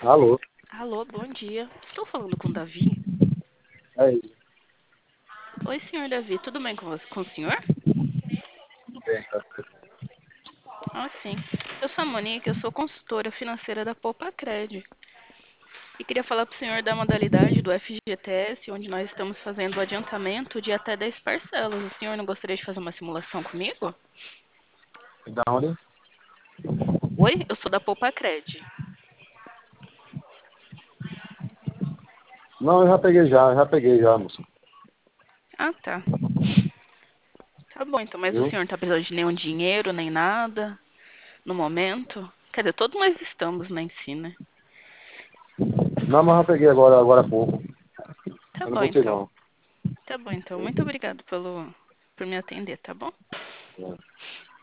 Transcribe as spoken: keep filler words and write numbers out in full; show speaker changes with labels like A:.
A: Alô?
B: Alô, bom dia. Estou falando com o Davi?
A: É isso,
B: Oi, senhor Davi, tudo bem com você, com o senhor?
A: tudo bem, tá?
B: Ah, sim. Eu sou a Monique, eu sou consultora financeira da Poupa-Cred. E queria falar para o senhor da modalidade do F G T S, onde nós estamos fazendo o adiantamento de até dez parcelas. O senhor não gostaria de fazer uma simulação comigo?
A: Da onde?
B: Oi, eu sou da Poupa-Cred.
A: Não, eu já peguei já, eu já peguei já, moço.
B: Ah, tá. Tá bom, então, mas o
A: Viu?
B: senhor não está precisando de nenhum dinheiro, nem nada, no momento? Quer dizer, todos nós estamos, né, em si, né?
A: Não, mas eu já peguei agora, agora há pouco.
B: Tá
A: Eu não
B: bom,
A: vou ter
B: então.
A: não.
B: Tá bom, então. Muito obrigado pelo, por me atender, tá bom?
A: É.